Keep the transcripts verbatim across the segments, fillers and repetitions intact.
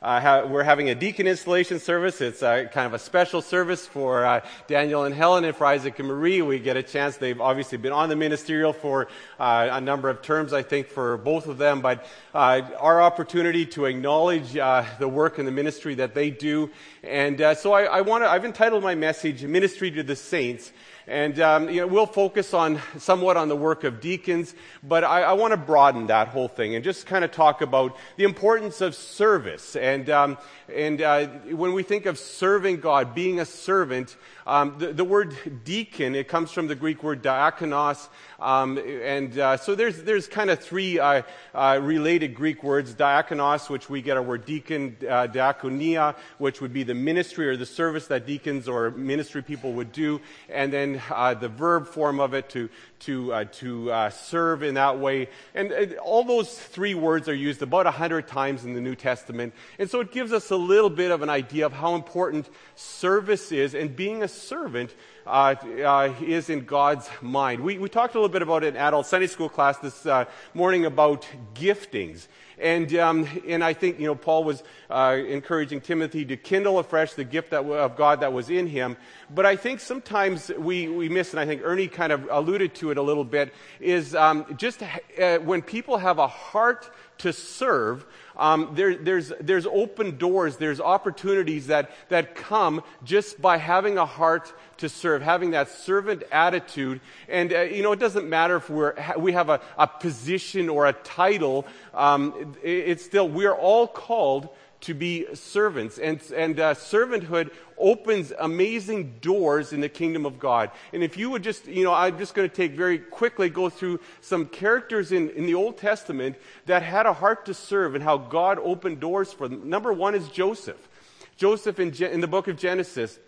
uh, ha- we're having a deacon installation service. It's uh, kind of a special service for uh, Daniel and Helen, and for Isaac and Marie. We get a chance. They've obviously been on the ministerial for uh, a number of terms, I think, for both of them. But uh, our opportunity to acknowledge uh, the work and the ministry that they do. And uh, so I, I want to. I've entitled my message "Ministry to the Saints." And um, you know, we'll focus on somewhat on the work of deacons, but I, I want to broaden that whole thing and just kind of talk about the importance of service. And um, and uh, when we think of serving God, being a servant, um, the, the word deacon, it comes from the Greek word diakonos, um, and uh, so there's there's kind of three uh, uh, related Greek words: diakonos, which we get our word deacon; uh, diakonia, which would be the ministry or the service that deacons or ministry people would do, and then Uh, the verb form of it to to uh, to uh, serve in that way, and uh, all those three words are used about a hundred times in the New Testament, and so it gives us a little bit of an idea of how important service is, and being a servant uh, uh, is in God's mind. We we talked a little bit about it in adult Sunday school class this uh, morning about giftings. And um, and I think, you know, Paul was uh, encouraging Timothy to kindle afresh the gift that, of God that was in him. But I think sometimes we, we miss, and I think Ernie kind of alluded to it a little bit, is um, just uh, when people have a heart to serve, um, there, there's there's open doors, there's opportunities that, that come just by having a heart to serve, having that servant attitude. And, uh, you know, it doesn't matter if we're, we have a, a position or a title. Um, it, it's still, we are all called to be servants. And, and uh, servanthood opens amazing doors in the kingdom of God. And if you would just, you know, I'm just going to take very quickly, go through some characters in, in the Old Testament that had a heart to serve and how God opened doors for them. Number one is Joseph. Joseph in, in the book of Genesis.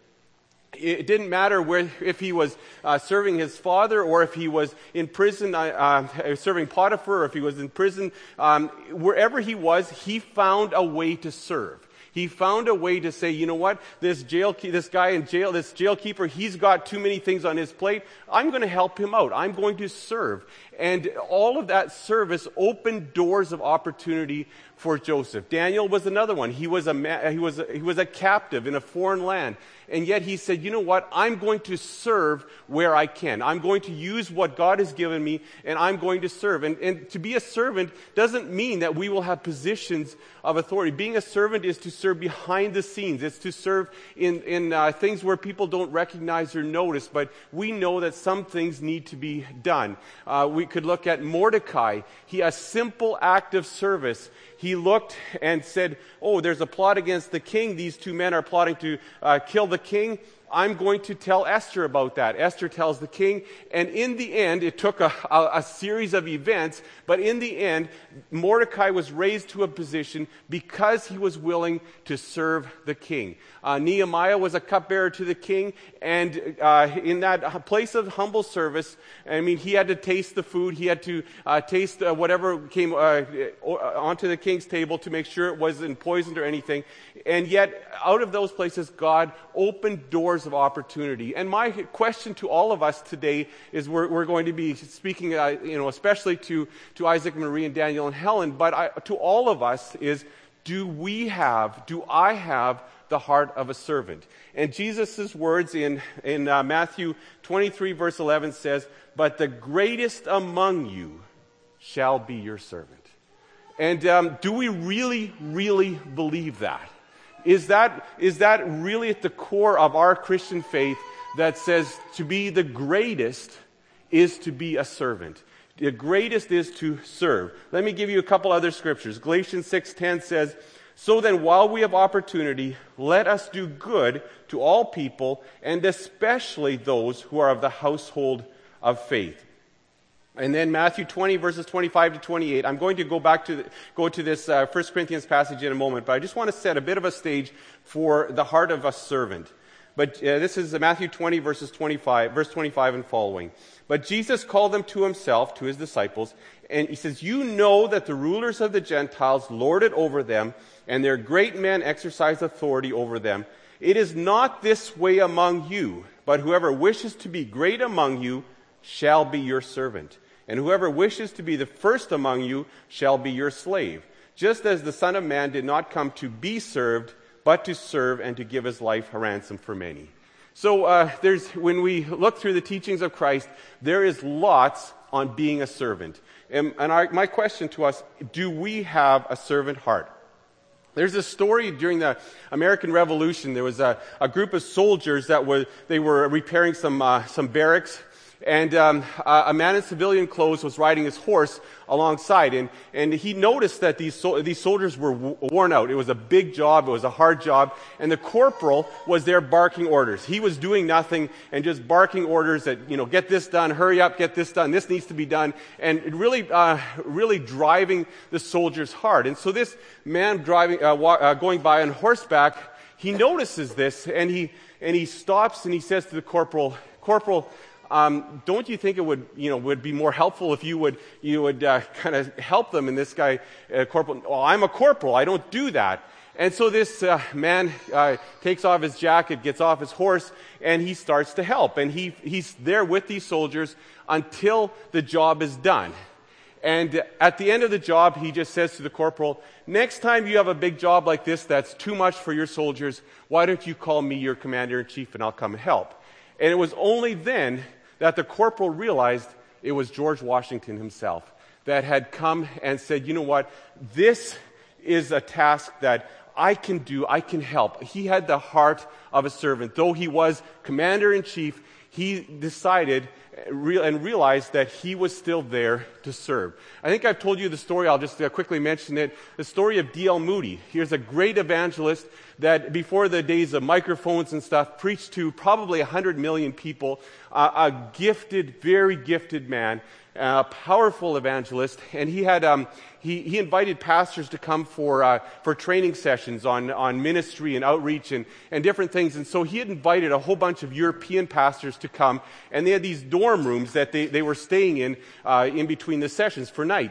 It didn't matter where, if he was uh, serving his father or if he was in prison uh, uh, serving Potiphar, or if he was in prison. Um, wherever he was, he found a way to serve. He found a way to say, you know what, this jail, this guy in jail, this jailkeeper, he's got too many things on his plate. I'm going to help him out. I'm going to serve. And all of that service opened doors of opportunity for Joseph. Daniel was another one. He was a he was a, he was a captive in a foreign land, and yet he said, "You know what? I'm going to serve where I can. I'm going to use what God has given me, and I'm going to serve." And and to be a servant doesn't mean that we will have positions of authority. Being a servant is to serve behind the scenes. It's to serve in in uh, things where people don't recognize or notice, but we know that some things need to be done. Uh, we could look at Mordecai. He a simple act of service. He looked and said, "Oh, there's a plot against the king. These two men are plotting to uh, kill the king. I'm going to tell Esther about that." Esther tells the king, and in the end, it took a, a, a series of events, but in the end, Mordecai was raised to a position because he was willing to serve the king. Uh, Nehemiah was a cupbearer to the king, and uh, in that place of humble service, I mean, he had to taste the food, he had to uh, taste uh, whatever came uh, onto the king's table to make sure it wasn't poisoned or anything, and yet, out of those places, God opened doors of opportunity. And my question to all of us today is, we're, we're going to be speaking, uh, you know, especially to, to Isaac, Marie, and Daniel, and Helen, but I, to all of us is, do we have, do I have the heart of a servant? And Jesus' words in, in uh, Matthew twenty-three, verse eleven says, "But the greatest among you shall be your servant." And um, do we really, really believe that? Is that is that really at the core of our Christian faith, that says to be the greatest is to be a servant? The greatest is to serve. Let me give you a couple other scriptures. Galatians six ten says, "So then, while we have opportunity, let us do good to all people, and especially those who are of the household of faith." And then Matthew twenty, verses twenty-five to twenty-eight. I'm going to go back to the, go to this uh, First Corinthians passage in a moment, but I just want to set a bit of a stage for the heart of a servant. But uh, this is Matthew twenty, verses twenty-five, verse twenty-five and following. "But Jesus called them to himself, to his disciples, and he says, 'You know that the rulers of the Gentiles lord it over them, and their great men exercise authority over them. It is not this way among you, but whoever wishes to be great among you shall be your servant. And whoever wishes to be the first among you shall be your slave, just as the Son of Man did not come to be served, but to serve and to give his life a ransom for many. So uh, there's when we look through the teachings of Christ, there is lots on being a servant. And, and our, my question to us, do we have a servant heart? There's a story during the American Revolution. There was a, a group of soldiers that were they were repairing some uh, some barracks, and um, a man in civilian clothes was riding his horse alongside, and and he noticed that these so, these soldiers were w- worn out. It was a big job. It was a hard job, and the corporal was there barking orders. He was doing nothing and just barking orders that, you know, get this done, hurry up, get this done, this needs to be done, and it really uh, really driving the soldiers hard. And so this man driving uh, wa- uh, going by on horseback, he notices this, and he and he stops and he says to the corporal, Corporal, Um, don't you think it would, you know, would be more helpful if you would, you would uh, kind of help them? And this guy, uh, corporal, oh, I'm a corporal. I don't do that. And so this uh, man uh, takes off his jacket, gets off his horse, and he starts to help. And he he's there with these soldiers until the job is done. And at the end of the job, he just says to the corporal, next time you have a big job like this that's too much for your soldiers, why don't you call me your commander-in-chief and I'll come and help? And it was only then that the corporal realized it was George Washington himself that had come and said, you know what, this is a task that I can do, I can help. He had the heart of a servant. Though he was commander-in-chief, he decided and realized that he was still there to serve. I think I've told you the story, I'll just quickly mention it, the story of D L Moody. Here's a great evangelist that before the days of microphones and stuff, preached to probably one hundred million people, uh, a gifted, very gifted man, a powerful evangelist, and he had um, he, he invited pastors to come for uh, for training sessions on, on ministry and outreach and, and different things. And so he had invited a whole bunch of European pastors to come, and they had these dorm rooms that they, they were staying in uh, in between the sessions for night.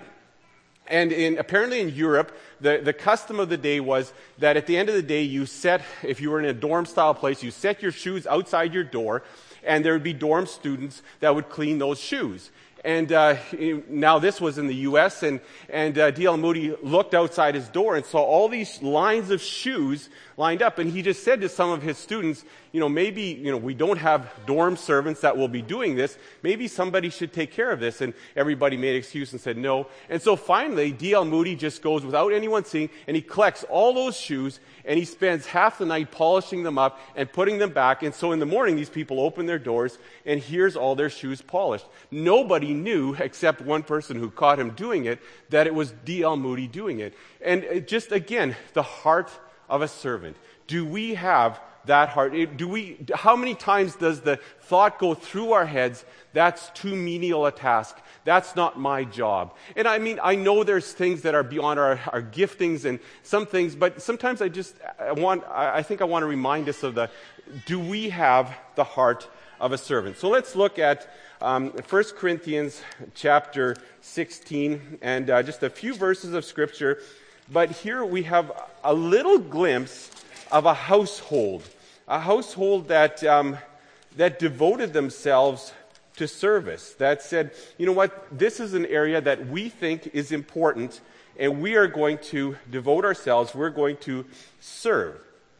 And in, apparently in Europe, the, the custom of the day was that at the end of the day, you set, if you were in a dorm-style place, you set your shoes outside your door, and there would be dorm students that would clean those shoes. And uh, now this was in the U S, and, and uh, D L Moody looked outside his door and saw all these lines of shoes lined up, and he just said to some of his students, you know, maybe, you know, we don't have dorm servants that will be doing this. Maybe somebody should take care of this. And everybody made an excuse and said no. And so finally, D L Moody just goes without anyone seeing, and he collects all those shoes, and he spends half the night polishing them up and putting them back. And so in the morning, these people open their doors, and here's all their shoes polished. Nobody knew, except one person who caught him doing it, that it was D L Moody doing it. And it just, again, the heart of a servant. Do we have that heart? Do we? How many times does the thought go through our heads, that's too menial a task, that's not my job? And I mean, I know there's things that are beyond our, our giftings and some things, but sometimes I just I want, I think I want to remind us of the, do we have the heart of a servant? So let's look at um, First Corinthians chapter sixteen, and uh, just a few verses of Scripture. But here we have a little glimpse of a household, a household that um, that devoted themselves to service, that said, you know what, this is an area that we think is important, and we are going to devote ourselves, we're going to serve.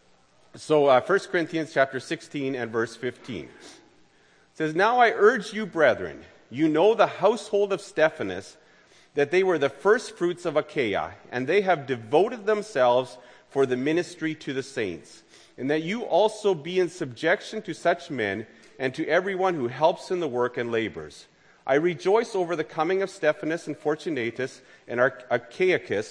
So uh, First Corinthians chapter sixteen and verse fifteen. It says, now I urge you, brethren, you know the household of Stephanas, that they were the first fruits of Achaia, and they have devoted themselves for the ministry to the saints, and that you also be in subjection to such men and to everyone who helps in the work and labors. I rejoice over the coming of Stephanas and Fortunatus and Achaicus,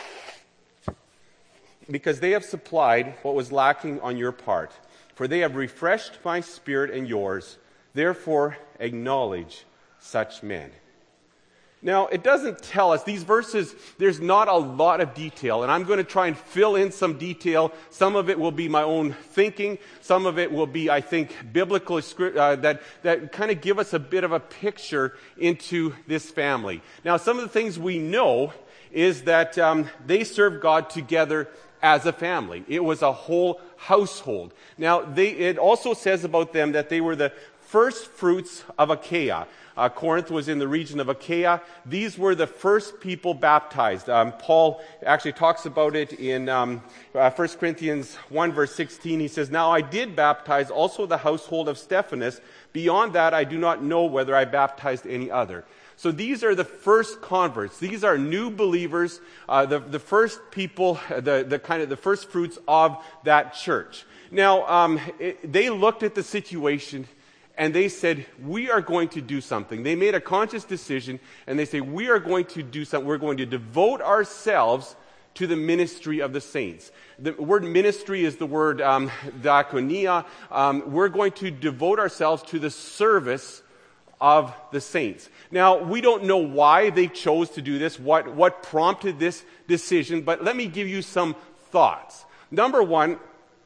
because they have supplied what was lacking on your part, for they have refreshed my spirit and yours. Therefore acknowledge such men. Now, it doesn't tell us, these verses, there's not a lot of detail, and I'm going to try and fill in some detail. Some of it will be my own thinking. Some of it will be, I think, biblical, uh, that, that kind of give us a bit of a picture into this family. Now, some of the things we know is that um, they served God together as a family. It was a whole household. Now, they, it also says about them that they were the first fruits of Achaia. Uh, Corinth was in the region of Achaia. These were the first people baptized. Um, Paul actually talks about it in um, uh, First Corinthians one, verse sixteen. He says, "Now I did baptize also the household of Stephanas. Beyond that, I do not know whether I baptized any other." So these are the first converts. These are new believers, uh, the, the first people, the, the kind of the first fruits of that church. Now, um, it, they looked at the situation and they said, we are going to do something. They made a conscious decision and they say, we are going to do something. We're going to devote ourselves to the ministry of the saints. The word ministry is the word um, diakonia. Um, we're going to devote ourselves to the service of the saints. Now, we don't know why they chose to do this, what, what prompted this decision, but let me give you some thoughts. Number one,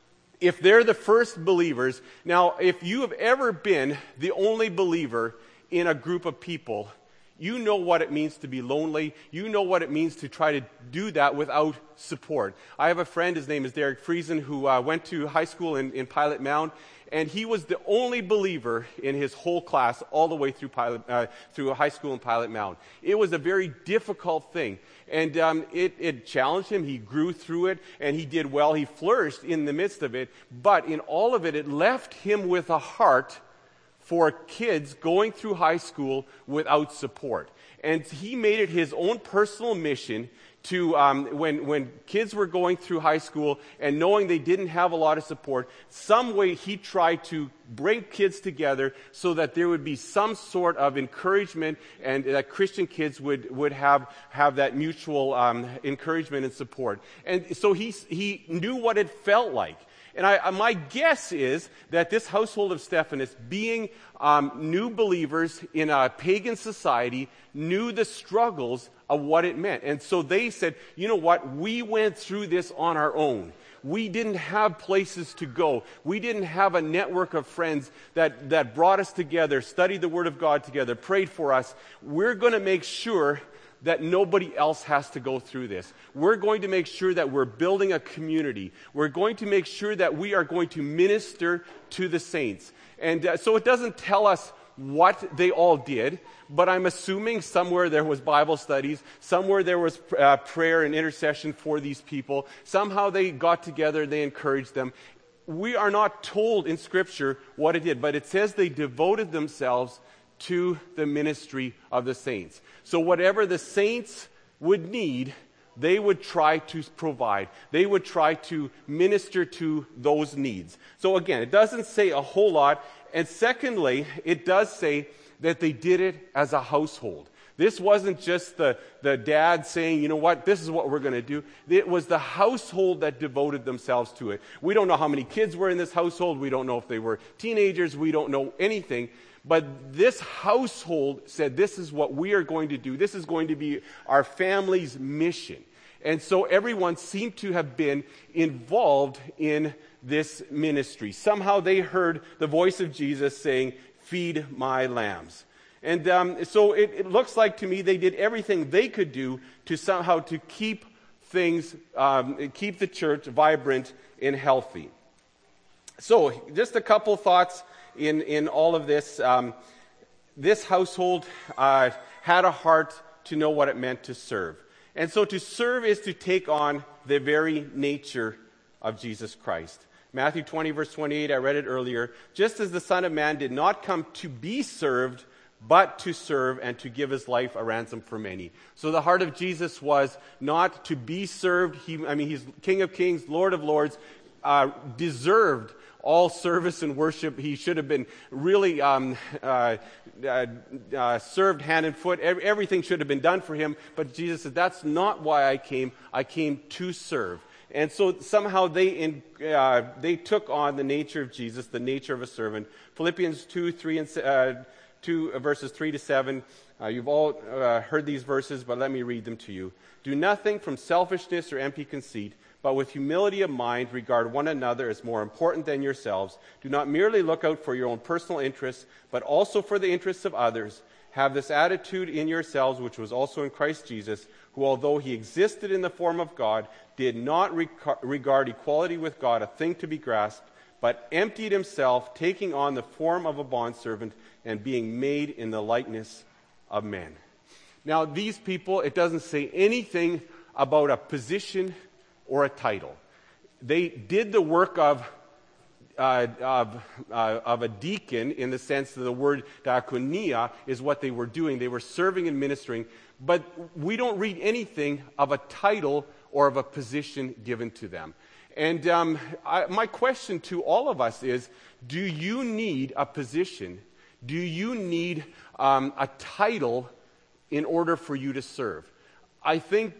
if they're the first believers, now, if you have ever been the only believer in a group of people, you know what it means to be lonely. You know what it means to try to do that without support. I have a friend, his name is Derek Friesen, who uh, went to high school in, in Pilot Mound, and he was the only believer in his whole class all the way through Pilot, uh, through high school in Pilot Mound. It was a very difficult thing, and um, it, it challenged him. He grew through it, and he did well. He flourished in the midst of it, but in all of it, it left him with a heart for kids going through high school without support. And he made it his own personal mission to, um, when, when kids were going through high school and knowing they didn't have a lot of support, some way he tried to bring kids together so that there would be some sort of encouragement and that Christian kids would, would have, have that mutual um, encouragement and support. And so he, he knew what it felt like. And I, my guess is that this household of Stephanas, being um, new believers in a pagan society, knew the struggles of what it meant. And so they said, you know what, we went through this on our own. We didn't have places to go. We didn't have a network of friends that, that brought us together, studied the Word of God together, prayed for us. We're going to make sure that nobody else has to go through this. We're going to make sure that we're building a community. We're going to make sure that we are going to minister to the saints. And uh, so it doesn't tell us what they all did, but I'm assuming somewhere there was Bible studies, somewhere there was uh, prayer and intercession for these people. Somehow they got together, they encouraged them. We are not told in Scripture what it did, but it says they devoted themselves to the ministry of the saints. So whatever the saints would need, they would try to provide. They would try to minister to those needs. So again, it doesn't say a whole lot. And secondly, it does say that they did it as a household. This wasn't just the, the dad saying, you know what, this is what we're going to do. It was the household that devoted themselves to it. We don't know how many kids were in this household. We don't know if they were teenagers. We don't know anything. But this household said, this is what we are going to do. This is going to be our family's mission. And so everyone seemed to have been involved in this ministry. Somehow they heard the voice of Jesus saying, feed my lambs. And um, so it, it looks like to me they did everything they could do to somehow to keep things, um, keep the church vibrant and healthy. So just a couple thoughts in, in all of this. Um, this household uh, had a heart to know what it meant to serve. And so to serve is to take on the very nature of Jesus Christ. Matthew twenty, verse twenty-eight, I read it earlier. Just as the Son of Man did not come to be served, but to serve and to give his life a ransom for many. So the heart of Jesus was not to be served. He, I mean, he's King of Kings, Lord of Lords, uh, deserved all service and worship. He should have been really um, uh, uh, uh, served hand and foot. Every, everything should have been done for him. But Jesus said, that's not why I came. I came to serve. And so somehow they in, uh, they took on the nature of Jesus, the nature of a servant. Philippians two, three, and uh, two uh, verses three to seven. Uh, you've all uh, heard these verses, but let me read them to you. Do nothing from selfishness or empty conceit, but with humility of mind regard one another as more important than yourselves. Do not merely look out for your own personal interests, but also for the interests of others. Have this attitude in yourselves, which was also in Christ Jesus, who, although he existed in the form of God, did not rec- regard equality with God a thing to be grasped, but emptied himself, taking on the form of a bondservant and being made in the likeness of men. Now, these people, it doesn't say anything about a position or a title. They did the work of uh, of, uh, of a deacon, in the sense that the word diakonia is what they were doing. They were serving and ministering, but we don't read anything of a title or of a position given to them. And um, I, my question to all of us is, do you need a position? Do you need um, a title in order for you to serve? I think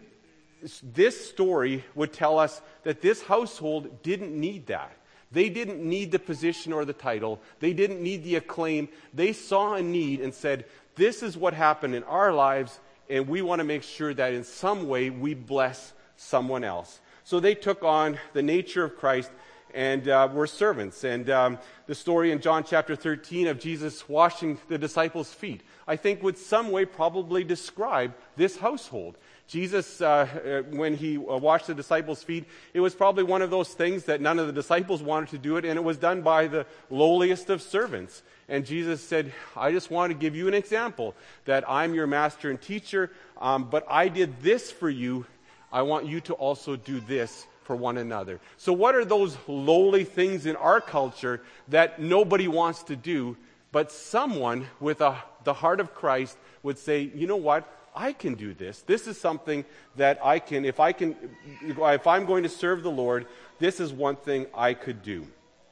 this story would tell us that this household didn't need that. They didn't need the position or the title. They didn't need the acclaim. They saw a need and said, this is what happened in our lives, and we want to make sure that in some way we bless someone else. So they took on the nature of Christ and uh, were servants. And um, the story in John chapter thirteen of Jesus washing the disciples' feet, I think would some way probably describe this household. Jesus, uh, when he uh, washed the disciples' feet, it was probably one of those things that none of the disciples wanted to do it, and it was done by the lowliest of servants. And Jesus said, I just want to give you an example that I'm your master and teacher, um, but I did this for you. I want you to also do this for one another. So what are those lowly things in our culture that nobody wants to do, but someone with a, the heart of Christ would say, you know what? I can do this. This is something that I can, if I can, if I'm going to serve the Lord, this is one thing I could do.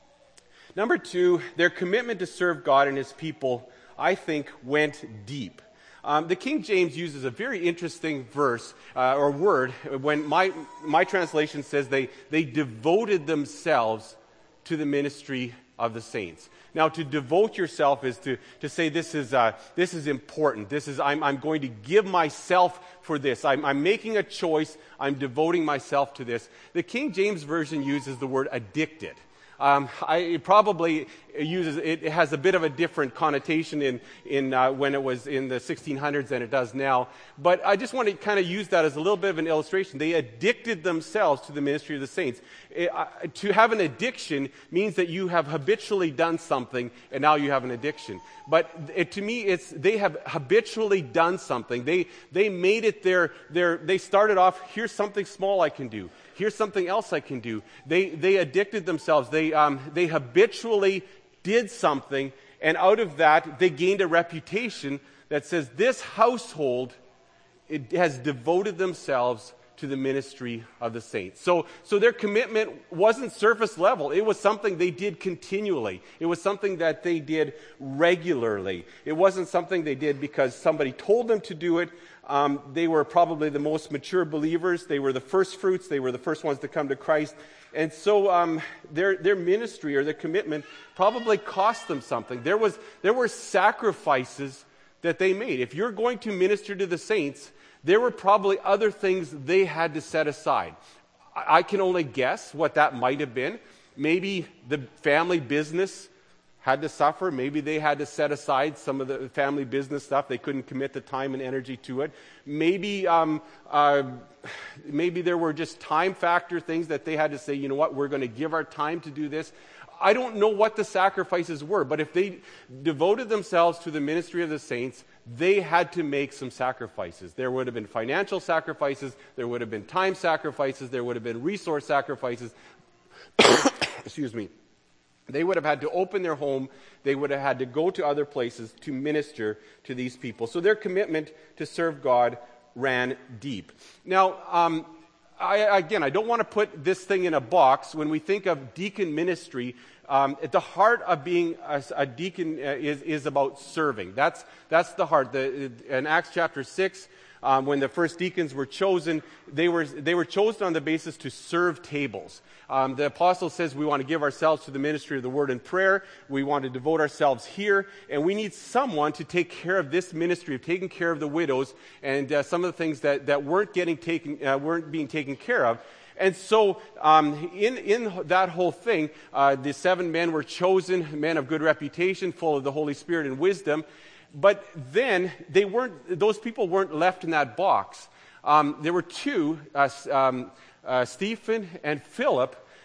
Number two, their commitment to serve God and His people, I think, went deep. Um, the King James uses a very interesting verse uh, or word when my my translation says they they devoted themselves to the ministry of the saints. Now, to devote yourself is to, to say this is uh, this is important. This is I'm I'm going to give myself for this. I'm I'm making a choice. I'm devoting myself to this. The King James Version uses the word addicted. Um, I, it probably uses it, it has a bit of a different connotation in in uh, when it was in the sixteen hundreds than it does now. But I just want to kind of use that as a little bit of an illustration. They addicted themselves to the ministry of the saints. It, uh, to have an addiction means that you have habitually done something, and now you have an addiction. But it, to me, it's they have habitually done something. They they made it their their. They started off. Here's something small I can do. Here's something else I can do. They they addicted themselves. They um, they habitually did something, and out of that, they gained a reputation that says this household it has devoted themselves to the ministry of the saints. So, so their commitment wasn't surface level. It was something they did continually. It was something that they did regularly. It wasn't something they did because somebody told them to do it. Um, they were probably the most mature believers. They were the first fruits. They were the first ones to come to Christ. And so um, their their ministry or their commitment probably cost them something. There was there were sacrifices that they made. If you're going to minister to the saints, there were probably other things they had to set aside. I can only guess what that might have been. Maybe the family business had to suffer. Maybe they had to set aside some of the family business stuff. They couldn't commit the time and energy to it. Maybe um, uh, maybe there were just time factor things that they had to say, you know what, we're going to give our time to do this. I don't know what the sacrifices were, but if they devoted themselves to the ministry of the saints, they had to make some sacrifices. There would have been financial sacrifices, there would have been time sacrifices, there would have been resource sacrifices. Excuse me. They would have had to open their home, they would have had to go to other places to minister to these people. So their commitment to serve God ran deep. Now, um, I, again, I don't want to put this thing in a box. When we think of deacon ministry, um, at the heart of being a, a deacon uh, is, is about serving. That's, that's the heart. The, in Acts chapter six, um, when the first deacons were chosen, they were, they were chosen on the basis to serve tables. Um, the apostle says we want to give ourselves to the ministry of the word and prayer. We want to devote ourselves here, and we need someone to take care of this ministry of taking care of the widows and uh, some of the things that, that weren't getting taken, uh, weren't being taken care of. And so, um, in in that whole thing, uh, the seven men were chosen, men of good reputation, full of the Holy Spirit and wisdom. But then they weren't; those people weren't left in that box. Um, there were two. Uh, um, Uh, Stephen and Philip,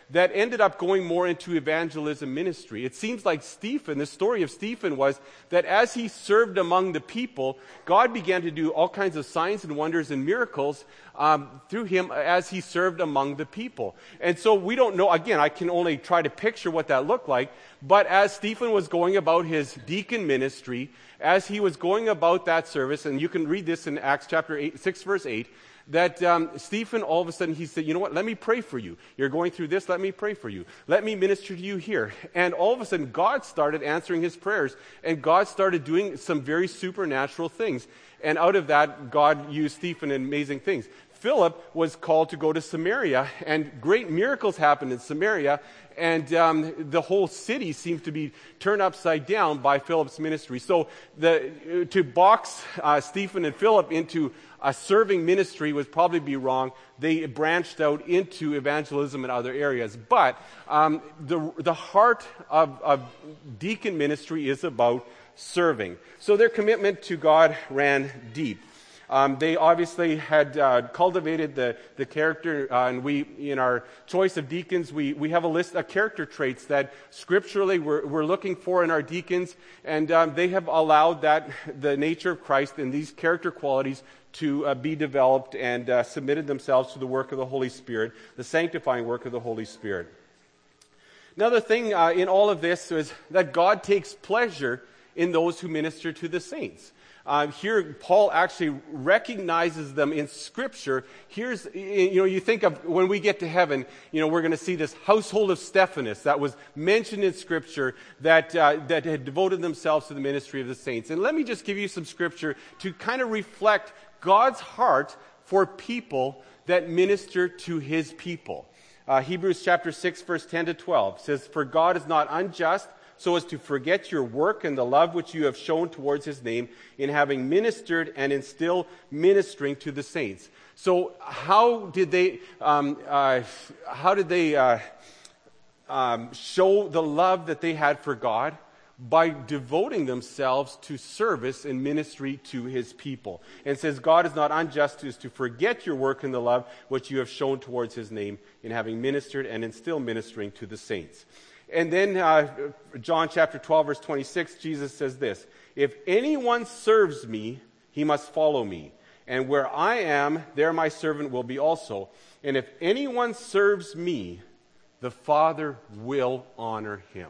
that ended up going more into evangelism ministry. It seems like Stephen, the story of Stephen was that as he served among the people, God began to do all kinds of signs and wonders and miracles um, through him as he served among the people. And so we don't know, again, I can only try to picture what that looked like, but as Stephen was going about his deacon ministry, as he was going about that service, and you can read this in Acts chapter eight, six, verse eight, that um, Stephen, all of a sudden, he said, you know what, let me pray for you. You're going through this, let me pray for you. Let me minister to you here. And all of a sudden, God started answering his prayers, and God started doing some very supernatural things. And out of that, God used Stephen in amazing things. Philip was called to go to Samaria, and great miracles happened in Samaria, and um, the whole city seems to be turned upside down by Philip's ministry. So the, to box uh, Stephen and Philip into a serving ministry would probably be wrong. They branched out into evangelism in other areas. But um, the, the heart of, of deacon ministry is about serving. So their commitment to God ran deep. Um, they obviously had uh, cultivated the, the character, uh, and we, in our choice of deacons, we, we have a list of character traits that scripturally we're, we're looking for in our deacons, and um, they have allowed that, the nature of Christ and these character qualities to uh, be developed and uh, submitted themselves to the work of the Holy Spirit, the sanctifying work of the Holy Spirit. Another thing uh, in all of this is that God takes pleasure in those who minister to the saints. Uh, here, Paul actually recognizes them in Scripture. Here's, you know, you think of when we get to heaven, you know, we're going to see this household of Stephanus that was mentioned in Scripture that uh, that had devoted themselves to the ministry of the saints. And let me just give you some Scripture to kind of reflect God's heart for people that minister to His people. Uh, Hebrews chapter six, verse ten to twelve says, "For God is not unjust, so as to forget your work and the love which you have shown towards His name in having ministered and in still ministering to the saints." So, how did they? Um, uh, how did they uh, um, show the love that they had for God? By devoting themselves to service and ministry to His people. And it says, God is not unjust as to forget your work and the love which you have shown towards His name in having ministered and in still ministering to the saints. And then uh, John chapter twelve, verse twenty-six, Jesus says this, "If anyone serves me, he must follow me. And where I am, there my servant will be also. And if anyone serves me, the Father will honor him."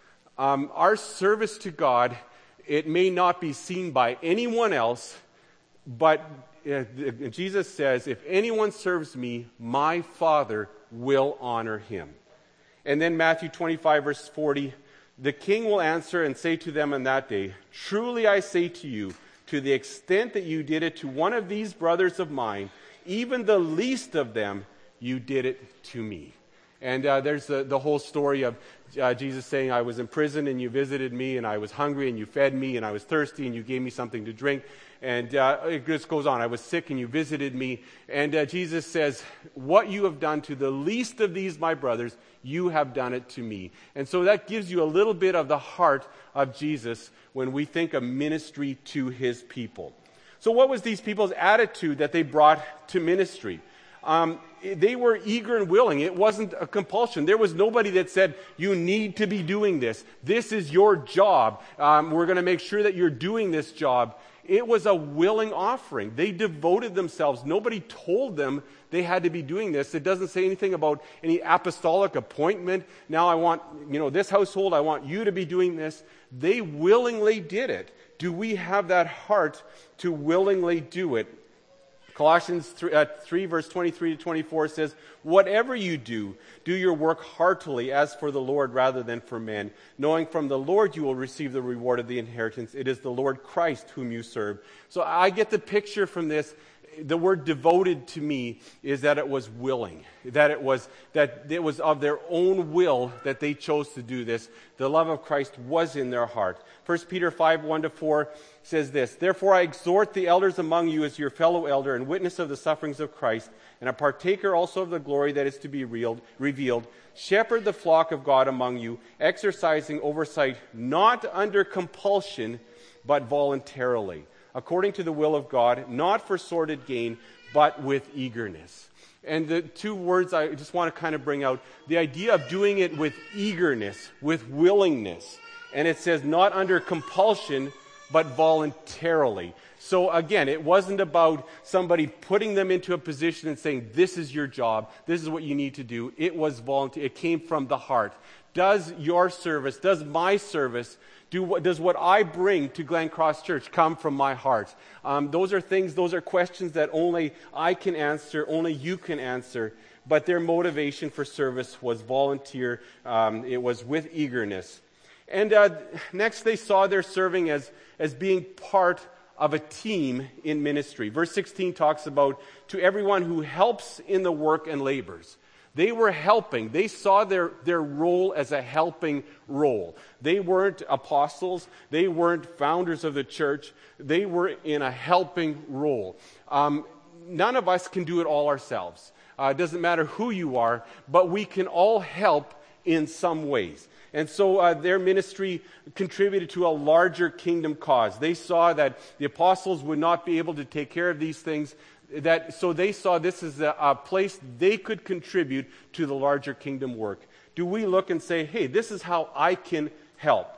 Um, our service to God, it may not be seen by anyone else, but uh, Jesus says, "If anyone serves me, my Father will honor him." And then Matthew twenty-five, verse forty, "The king will answer and say to them on that day, 'Truly I say to you, to the extent that you did it to one of these brothers of mine, even the least of them, you did it to me.'" And uh, there's the, the whole story of uh, Jesus saying, "I was in prison and you visited me, and I was hungry and you fed me, and I was thirsty and you gave me something to drink." And uh, it just goes on. "I was sick and you visited me." And uh, Jesus says, "What you have done to the least of these, my brothers, you have done it to me." And so that gives you a little bit of the heart of Jesus when we think of ministry to His people. So what was these people's attitude that they brought to ministry? Um, they were eager and willing. It wasn't a compulsion. There was nobody that said, "You need to be doing this. This is your job. Um, we're going to make sure that you're doing this job." It was a willing offering. They devoted themselves. Nobody told them they had to be doing this. It doesn't say anything about any apostolic appointment. Now I want, you know, this household, I want you to be doing this. They willingly did it. Do we have that heart to willingly do it? Colossians three, uh, three, verse twenty-three to twenty-four says, "Whatever you do, do your work heartily as for the Lord rather than for men, knowing from the Lord you will receive the reward of the inheritance. It is the Lord Christ whom you serve." So I get the picture from this. The word "devoted" to me is that it was willing, that it was that it was of their own will that they chose to do this. The love of Christ was in their heart. First Peter five, one to four says this, "Therefore I exhort the elders among you as your fellow elder and witness of the sufferings of Christ, and a partaker also of the glory that is to be revealed. Shepherd the flock of God among you, exercising oversight not under compulsion, but voluntarily, according to the will of God, not for sordid gain, but with eagerness." And the two words I just want to kind of bring out, the idea of doing it with eagerness, with willingness. And it says not under compulsion, but voluntarily. So again, it wasn't about somebody putting them into a position and saying, this is your job, this is what you need to do. It was voluntary. It came from the heart. Does your service, does my service, do what, does what I bring to Glen Cross Church come from my heart? Um, those are things, those are questions that only I can answer, only you can answer. But their motivation for service was volunteer. Um, it was with eagerness. And uh, next they saw their serving as, as being part of a team in ministry. Verse sixteen talks about, to everyone who helps in the work and labors. They were helping. They saw their, their role as a helping role. They weren't apostles. They weren't founders of the church. They were in a helping role. Um, none of us can do it all ourselves. Uh, it doesn't matter who you are, but we can all help in some ways. And so uh, their ministry contributed to a larger kingdom cause. They saw that the apostles would not be able to take care of these things, that so they saw this as a, a place they could contribute to the larger kingdom work. Do we look and say, hey, this is how I can help?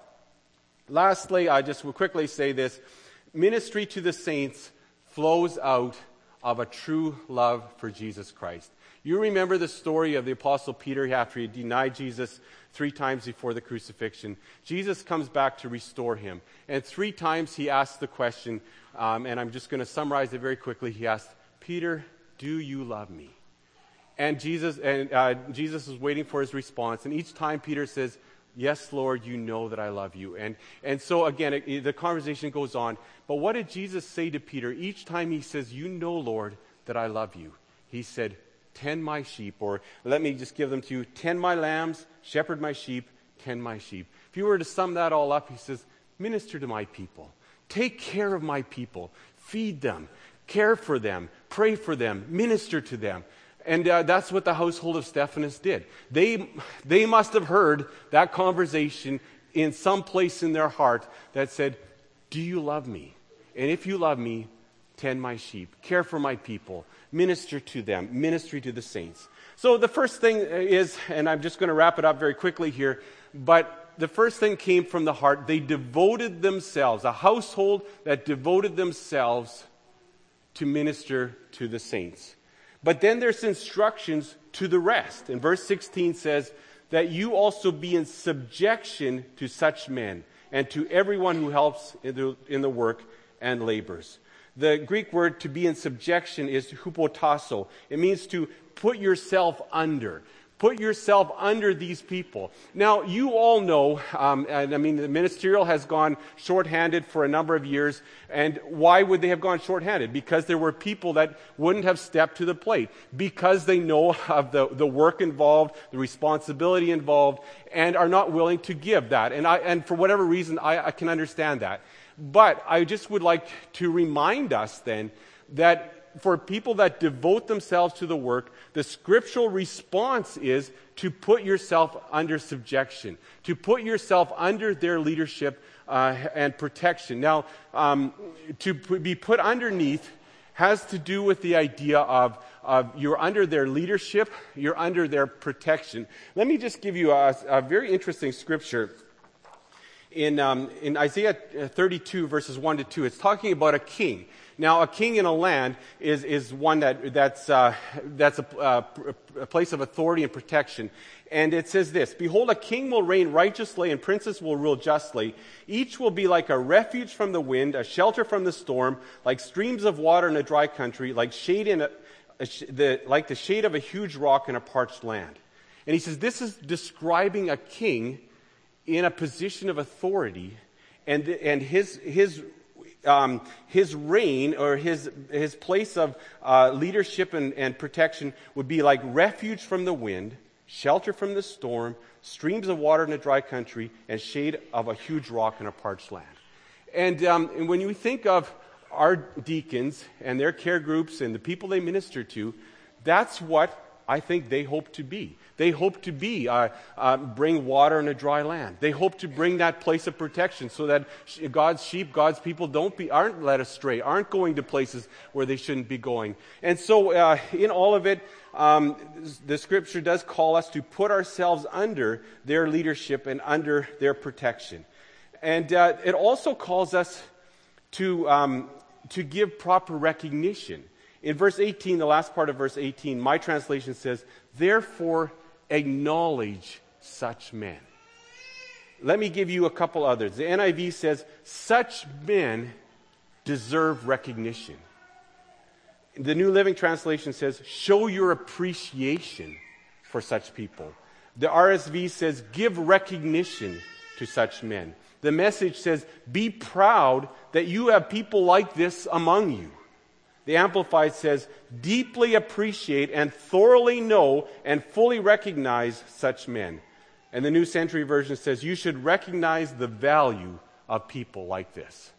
Lastly, I just will quickly say this. Ministry to the saints flows out of a true love for Jesus Christ. You remember the story of the Apostle Peter after he denied Jesus three times before the crucifixion. Jesus comes back to restore him. And three times he asks the question, um, and I'm just going to summarize it very quickly. He asked, Peter, do you love me? And Jesus and uh, Jesus is waiting for his response. And each time Peter says, yes, Lord, you know that I love you. And and so again, it, it, the conversation goes on. But what did Jesus say to Peter? Each time he says, you know, Lord, that I love you. He said, tend my sheep, or let me just give them to you, tend my lambs, shepherd my sheep, tend my sheep. If you were to sum that all up, he says, minister to my people. Take care of my people. Feed them. Care for them. Pray for them. Minister to them. And uh, that's what the household of Stephanas did. They, they must have heard that conversation in some place in their heart that said, do you love me? And if you love me, tend my sheep. Care for my people. Minister to them. Ministry to the saints. So the first thing is, and I'm just going to wrap it up very quickly here, but the first thing came from the heart. They devoted themselves, a household that devoted themselves to minister to the saints. But then there's instructions to the rest. And verse sixteen says that you also be in subjection to such men and to everyone who helps in the, in the work and labors. The Greek word to be in subjection is hupotasso. It means to put yourself under. Put yourself under these people. Now, you all know, um, and I mean, the ministerial has gone shorthanded for a number of years. And why would they have gone shorthanded? Because there were people that wouldn't have stepped to the plate. Because they know of the, the work involved, the responsibility involved, and are not willing to give that. And I, and for whatever reason, I, I can understand that. But I just would like to remind us then that for people that devote themselves to the work, the scriptural response is to put yourself under subjection, to put yourself under their leadership uh, and protection. Now, um, to p- be put underneath has to do with the idea of, of you're under their leadership, you're under their protection. Let me just give you a, a very interesting scripture. In, um, in Isaiah thirty-two, verses one to two, it's talking about a king. Now, a king in a land is, is one that, that's, uh, that's a, uh, a place of authority and protection. And it says this, behold, a king will reign righteously and princes will rule justly. Each will be like a refuge from the wind, a shelter from the storm, like streams of water in a dry country, like shade in a, a sh- the, like the shade of a huge rock in a parched land. And he says this is describing a king in a position of authority, and and his his um, his reign or his his place of uh, leadership and, and protection would be like refuge from the wind, shelter from the storm, streams of water in a dry country, and shade of a huge rock in a parched land. And, um, and when you think of our deacons and their care groups and the people they minister to, that's what I think they hope to be. They hope to be, uh, uh, bring water on a dry land. They hope to bring that place of protection so that God's sheep, God's people don't be, aren't led astray, aren't going to places where they shouldn't be going. And so uh, in all of it, um, the Scripture does call us to put ourselves under their leadership and under their protection. And uh, it also calls us to, um, to give proper recognition. In verse eighteen, the last part of verse eighteen, my translation says, therefore acknowledge such men. Let me give you a couple others. The N I V says, such men deserve recognition. The New Living Translation says, show your appreciation for such people. The R S V says, give recognition to such men. The Message says, be proud that you have people like this among you. The Amplified says, deeply appreciate and thoroughly know and fully recognize such men. And the New Century Version says, you should recognize the value of people like this.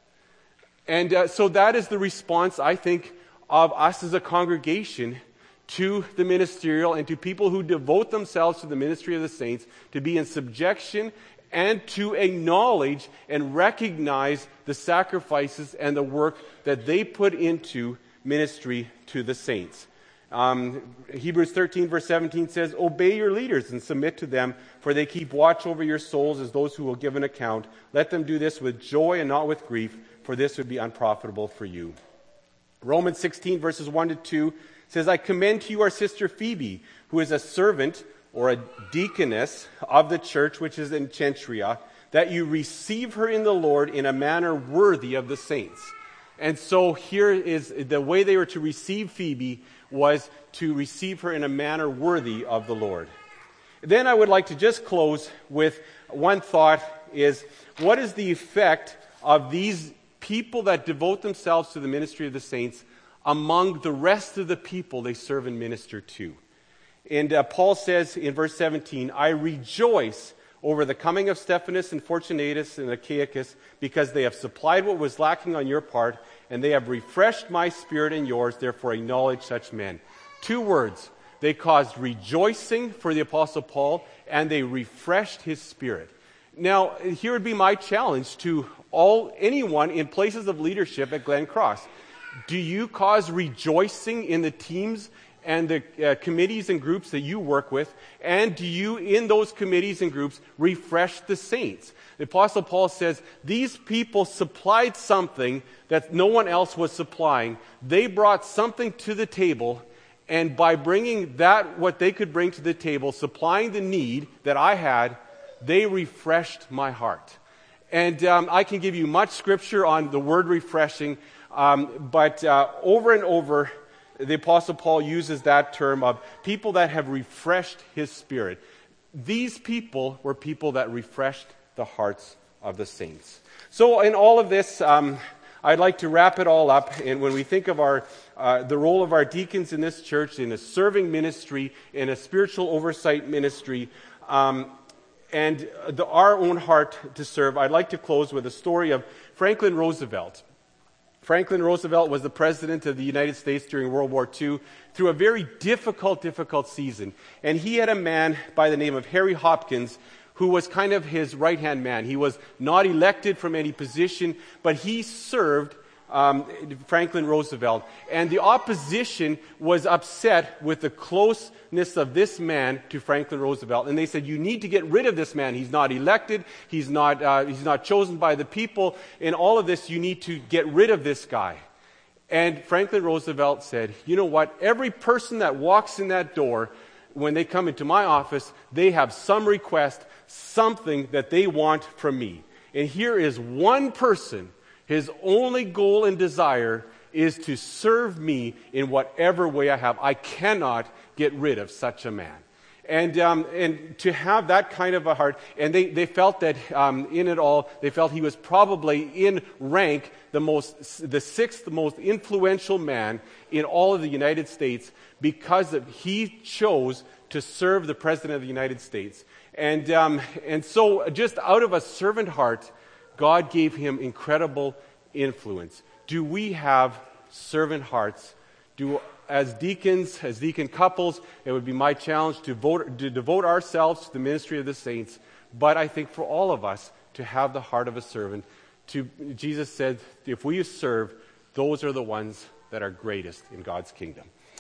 And uh, so that is the response, I think, of us as a congregation to the ministerial and to people who devote themselves to the ministry of the saints, to be in subjection and to acknowledge and recognize the sacrifices and the work that they put into ministry to the saints. Um, Hebrews thirteen verse seventeen says, obey your leaders and submit to them, for they keep watch over your souls as those who will give an account. Let them do this with joy and not with grief, for this would be unprofitable for you. Romans sixteen verses one to two says, I commend to you our sister Phoebe, who is a servant or a deaconess of the church which is in Cenchrea, that you receive her in the Lord in a manner worthy of the saints. And so here is the way they were to receive Phoebe was to receive her in a manner worthy of the Lord. Then I would like to just close with one thought is, what is the effect of these people that devote themselves to the ministry of the saints among the rest of the people they serve and minister to? And uh, Paul says in verse seventeen, I rejoice over the coming of Stephanas and Fortunatus and Achaicus, because they have supplied what was lacking on your part, and they have refreshed my spirit and yours, therefore acknowledge such men. Two words. They caused rejoicing for the Apostle Paul, and they refreshed his spirit. Now, here would be my challenge to all anyone in places of leadership at Glen Cross. Do you cause rejoicing in the teams and the uh, committees and groups that you work with? And do you, in those committees and groups, refresh the saints? The Apostle Paul says, these people supplied something that no one else was supplying. They brought something to the table, and by bringing that, what they could bring to the table, supplying the need that I had, they refreshed my heart. And um, I can give you much scripture on the word refreshing, um, but uh, over and over, the Apostle Paul uses that term of people that have refreshed his spirit. These people were people that refreshed the hearts of the saints. So in all of this, um, I'd like to wrap it all up. And when we think of our uh, the role of our deacons in this church, in a serving ministry, in a spiritual oversight ministry, um, and the, our own heart to serve, I'd like to close with a story of Franklin Roosevelt. Franklin Roosevelt was the president of the United States during World War Two through a very difficult, difficult season. And he had a man by the name of Harry Hopkins who was kind of his right-hand man. He was not elected from any position, but he served um, Franklin Roosevelt. And the opposition was upset with the closeness of this man to Franklin Roosevelt. And they said, you need to get rid of this man. He's not elected. He's not, uh, he's not chosen by the people. In all of this, you need to get rid of this guy. And Franklin Roosevelt said, you know what? Every person that walks in that door, when they come into my office, they have some request, something that they want from me. And here is one person. His only goal and desire is to serve me in whatever way I have. I cannot get rid of such a man. And um, and to have that kind of a heart, and they, they felt that um, in it all, they felt he was probably in rank the most, the sixth most influential man in all of the United States, because of, he chose to serve the President of the United States. And um, and so just out of a servant heart, God gave him incredible influence. Do we have servant hearts? Do as deacons, as deacon couples, it would be my challenge to, vote, to devote ourselves to the ministry of the saints. But I think for all of us to have the heart of a servant. To, Jesus said, if we serve, those are the ones that are greatest in God's kingdom.